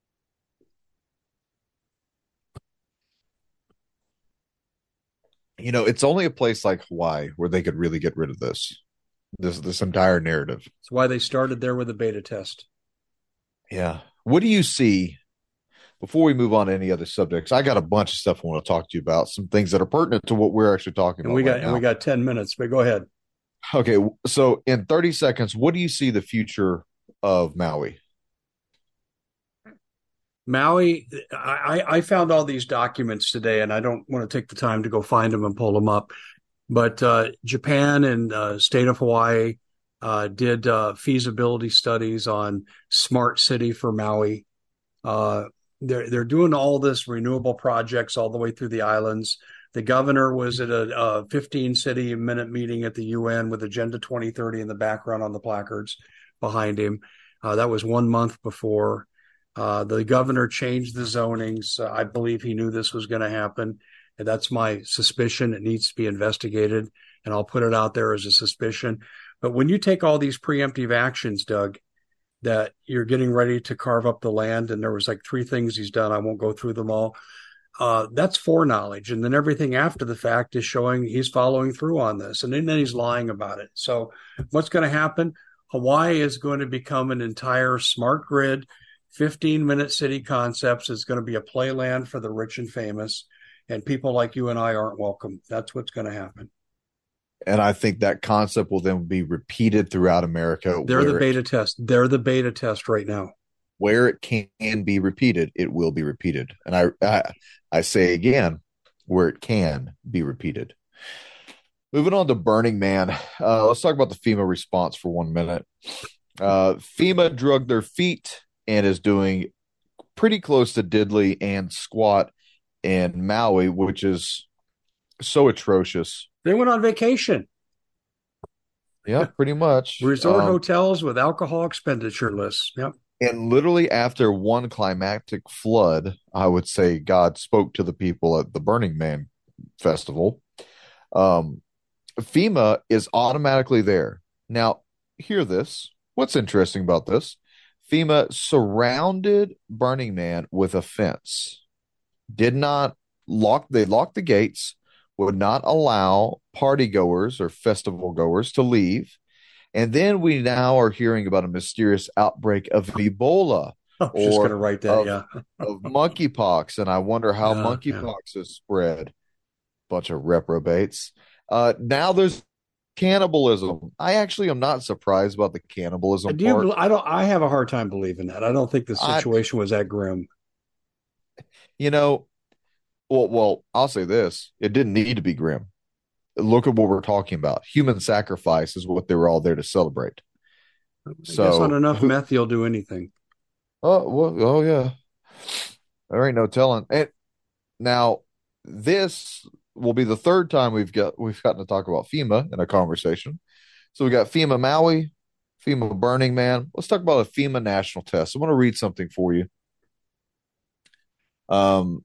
You know, it's only a place like Hawaii where they could really get rid of this, this, this entire narrative. That's why they started there with a beta test. Yeah. What do you see before we move on to any other subjects? I got a bunch of stuff I want to talk to you about, some things that are pertinent to what we're actually talking And about we got right and now. we got ten minutes, but go ahead. Okay, so in thirty seconds, what do you see the future of Maui? Maui, I, I found all these documents today, and I don't want to take the time to go find them and pull them up. But uh, Japan and uh, state of Hawaii uh, did uh, feasibility studies on smart city for Maui. Uh, they're they're doing all this renewable projects all the way through the islands. The governor was at a, a fifteen city minute meeting at the U N with Agenda twenty thirty in the background on the placards behind him. Uh, that was one month before. Uh, the governor changed the zonings. Uh, I believe he knew this was going to happen. And that's my suspicion. It needs to be investigated. And I'll put it out there as a suspicion. But when you take all these preemptive actions, Doug, that you're getting ready to carve up the land, and there was like three things he's done. I won't go through them all. Uh, that's foreknowledge. And then everything after the fact is showing he's following through on this. And then he's lying about it. So what's going to happen? Hawaii is going to become an entire smart grid, fifteen minute city concepts. It's going to be a playland for the rich and famous. and people like you and I aren't welcome. That's what's going to happen. And I think that concept will then be repeated throughout America. They're the where beta it, test. They're the beta test right now. where it can be repeated, it will be repeated. And I, I, I say again, where it can be repeated. Moving on to Burning Man, uh, let's talk about the FEMA response for one minute. Uh, FEMA drugged their feet and is doing pretty close to diddly and squat in Maui, which is so atrocious. They went on vacation. Yeah, pretty much. Resort um, hotels with alcohol expenditure lists. Yep. And literally after one climactic flood, I would say God spoke to the people at the Burning Man festival. Um, FEMA is automatically there. Now, hear this. What's interesting about this? FEMA surrounded Burning Man with a fence. Did not lock, they locked the gates, would not allow party goers or festival goers to leave. And then we now are hearing about a mysterious outbreak of Ebola I was just going to or write that. of, Yeah. of monkeypox. And I wonder how Yeah, monkeypox yeah. is spread. Bunch of reprobates. Uh, now there's cannibalism. I actually am not surprised about the cannibalism Do you, part. I don't. I have a hard time believing that. I don't think the I, situation was that grim. you know, well, well, I'll say this: it didn't need to be grim. Look at what we're talking about. Human sacrifice is what they were all there to celebrate. I guess on So, enough who, meth, you'll do anything. oh, well, oh yeah, there ain't no telling. And now this will be the third time we've got we've gotten to talk about FEMA in a conversation. So we got FEMA Maui, FEMA Burning Man. Let's talk about a FEMA national test. I want to read something for you. Um,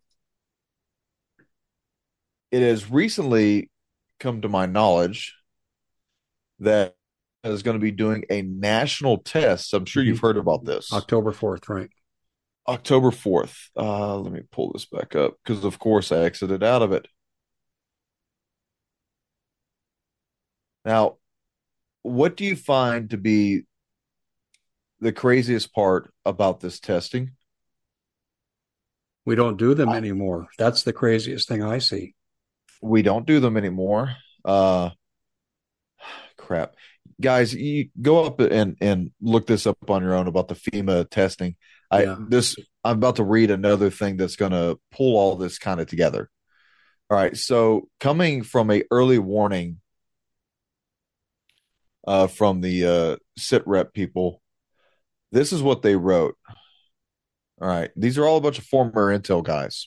it has recently come to my knowledge that is going to be doing a national test. I'm sure Mm-hmm. you've heard about this. October fourth, right? October fourth. Uh, let me pull this back up because, of course, I exited out of it. Now, what do you find to be the craziest part about this testing? We don't do them anymore. That's the craziest thing I see. We don't do them anymore. Uh, crap. Guys, you go up and, and look this up on your own about the FEMA testing. I Yeah. this I'm about to read another thing that's going to pull all this kind of together. All right, so coming from a early warning uh, from the uh, sit rep people, this is what they wrote. All right, these are all a bunch of former Intel guys.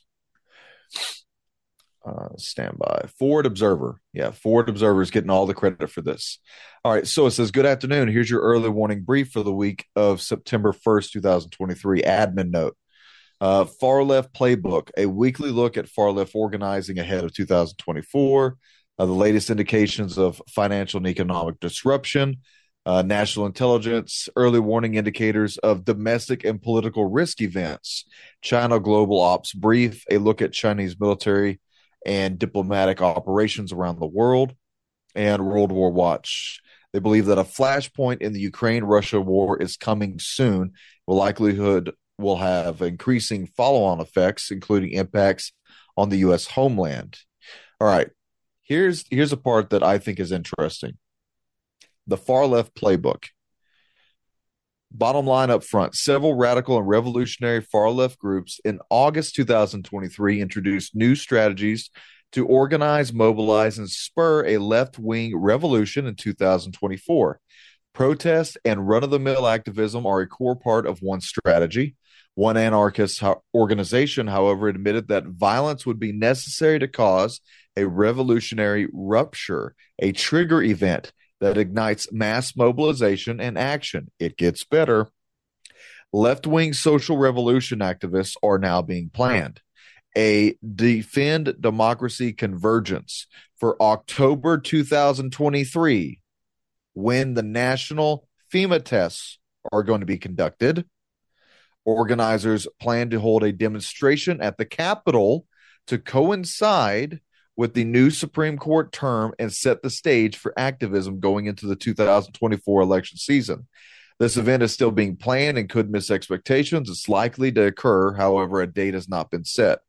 Uh, stand by. Forward Observer. Yeah, Forward Observer is getting all the credit for this. All right, so it says, good afternoon. Here's your early warning brief for the week of September first, twenty twenty-three. Admin note. Uh, Far Left Playbook, a weekly look at far left organizing ahead of two thousand twenty-four. Uh, the latest indications of financial and economic disruption. Uh, national intelligence, early warning indicators of domestic and political risk events. China Global Ops Brief, a look at Chinese military and diplomatic operations around the world, and World War Watch. They believe that a flashpoint in the Ukraine-Russia war is coming soon. The likelihood will have increasing follow-on effects, including impacts on the U S homeland. All right, here's here's a part that I think is interesting. The Far Left Playbook. Bottom line up front, several radical and revolutionary far-left groups in August twenty twenty-three introduced new strategies to organize, mobilize, and spur a left-wing revolution in two thousand twenty-four. Protest and run-of-the-mill activism are a core part of one strategy. One anarchist organization, however, admitted that violence would be necessary to cause a revolutionary rupture, a trigger event that ignites mass mobilization and action. It gets better. Left-wing social revolution activists are now being planned. A Defend Democracy Convergence for October two thousand twenty-three, when the national FEMA tests are going to be conducted. Organizers plan to hold a demonstration at the Capitol to coincide with the new Supreme Court term and set the stage for activism going into the two thousand twenty-four election season. This event is still being planned and could miss expectations. It's likely to occur, however, a date has not been set.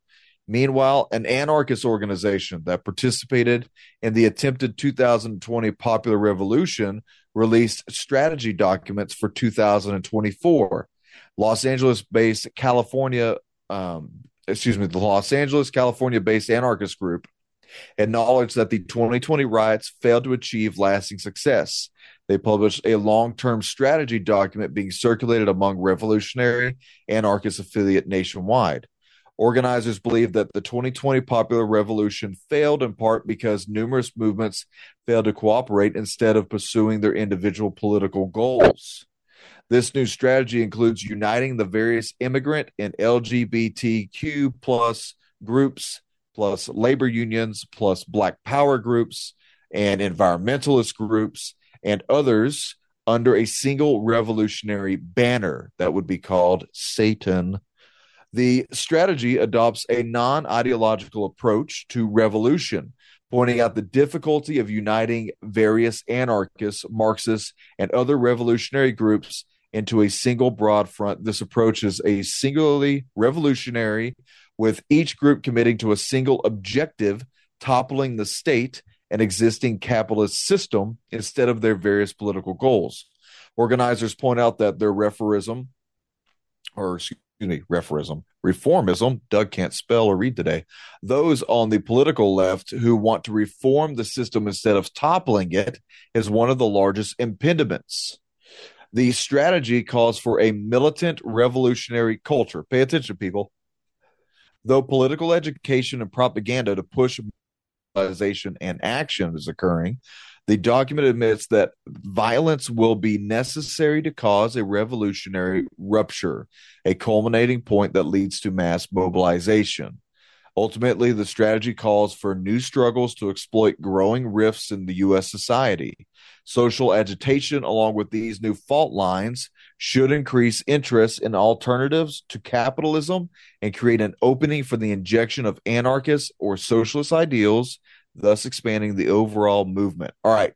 Meanwhile, an anarchist organization that participated in the attempted two thousand twenty Popular Revolution released strategy documents for two thousand twenty-four. Los Angeles-based California, um, excuse me, the Los Angeles, California-based anarchist group acknowledged that the twenty twenty riots failed to achieve lasting success. They published a long-term strategy document being circulated among revolutionary anarchist affiliate nationwide. Organizers believe that the twenty twenty Popular Revolution failed in part because numerous movements failed to cooperate instead of pursuing their individual political goals. This new strategy includes uniting the various immigrant and L G B T Q plus groups, plus labor unions, plus Black Power groups, and environmentalist groups, and others under a single revolutionary banner that would be called Satan. The strategy adopts a non-ideological approach to revolution, pointing out the difficulty of uniting various anarchists, Marxists, and other revolutionary groups into a single broad front. This approach is a singularly revolutionary, with each group committing to a single objective, toppling the state and existing capitalist system instead of their various political goals. Organizers point out that their referism, or excuse me, referism, reformism, Doug can't spell or read today, those on the political left who want to reform the system instead of toppling it is one of the largest impediments. The strategy calls for a militant revolutionary culture. Pay attention, people. Though political education and propaganda to push mobilization and action is occurring, the document admits that violence will be necessary to cause a revolutionary rupture, a culminating point that leads to mass mobilization. Ultimately, the strategy calls for new struggles to exploit growing rifts in the U S society. Social agitation, along with these new fault lines, should increase interest in alternatives to capitalism and create an opening for the injection of anarchist or socialist ideals, thus expanding the overall movement. All right.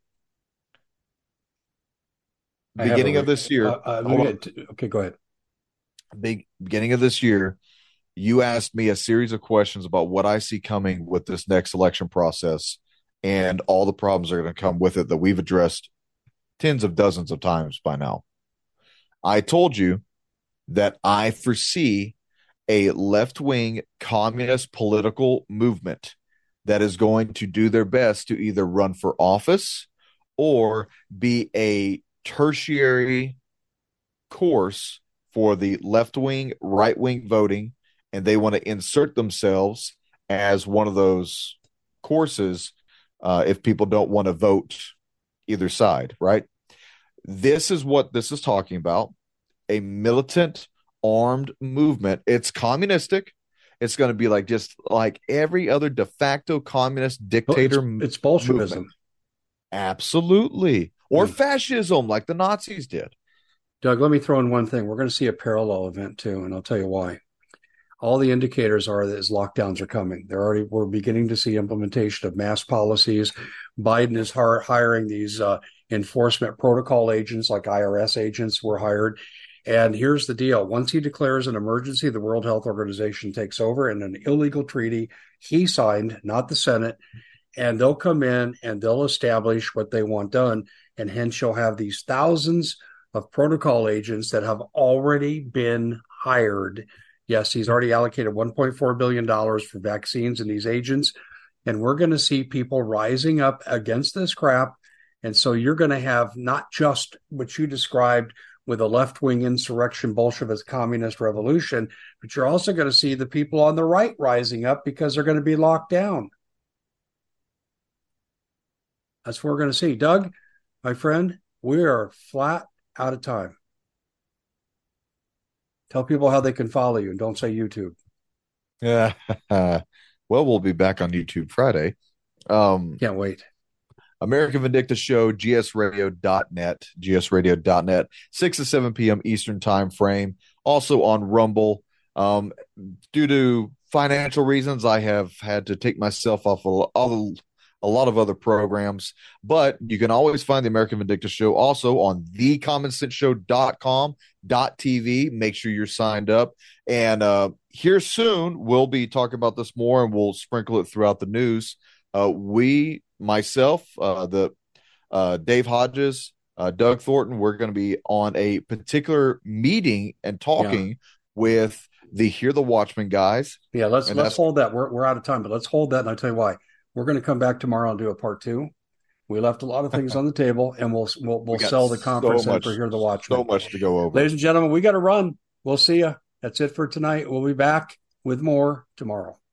Beginning of this year. Uh, uh, get to, okay, go ahead. Big, beginning of this year, you asked me a series of questions about what I see coming with this next election process and all the problems that are going to come with it that we've addressed tens of dozens of times by now. I told you that I foresee a left-wing communist political movement that is going to do their best to either run for office or be a tertiary course for the left-wing, right-wing voting, and they want to insert themselves as one of those courses uh, if people don't want to vote either side, right? This is what this is talking about, a militant armed movement. It's communistic. It's going to be like just like every other de facto communist dictator. It's, it's Bolshevism. Movement. Absolutely. Or mm. fascism like the Nazis did. Doug, let me throw in one thing. We're going to see a parallel event too, and I'll tell you why. All the indicators are that as lockdowns are coming. They're already, we're beginning to see implementation of mass policies. Biden is hiring these uh, enforcement protocol agents, like I R S agents were hired. And here's the deal. Once he declares an emergency, the World Health Organization takes over in an illegal treaty he signed, not the Senate, and they'll come in and they'll establish what they want done. And hence you'll have these thousands of protocol agents that have already been hired. Yes, he's already allocated one point four billion dollars for vaccines and these agents. And we're going to see people rising up against this crap. And so you're going to have not just what you described with a left-wing insurrection, Bolshevist communist revolution, but you're also going to see the people on the right rising up because they're going to be locked down. That's what we're going to see. Doug, my friend, we are flat out of time. Tell people how they can follow you and don't say YouTube. Yeah. well, we'll be back on YouTube Friday. Um, Can't wait. American Vindicta Show, G S radio dot net, G S radio dot net, six to seven p.m. Eastern time frame. Also on Rumble. Um, due to financial reasons, I have had to take myself off a, a, a lot of other programs. But you can always find the American Vindicta Show also on the common sense show dot com dot t v. Make sure you're signed up. And uh, here soon, we'll be talking about this more, and we'll sprinkle it throughout the news. Uh, we, myself, uh, the uh, Dave Hodges, uh, Doug Thornton, we're going to be on a particular meeting and talking yeah. with the Hear the Watchman guys. Yeah, let's let's hold that. We're we're out of time, but let's hold that, and I'll tell you why. We're going to come back tomorrow and do a part two. We left a lot of things on the table, and we'll we'll, we'll we sell the conference so much, for Hear the Watchman. So much to go over. Ladies and gentlemen, we got to run. We'll see you. That's it for tonight. We'll be back with more tomorrow.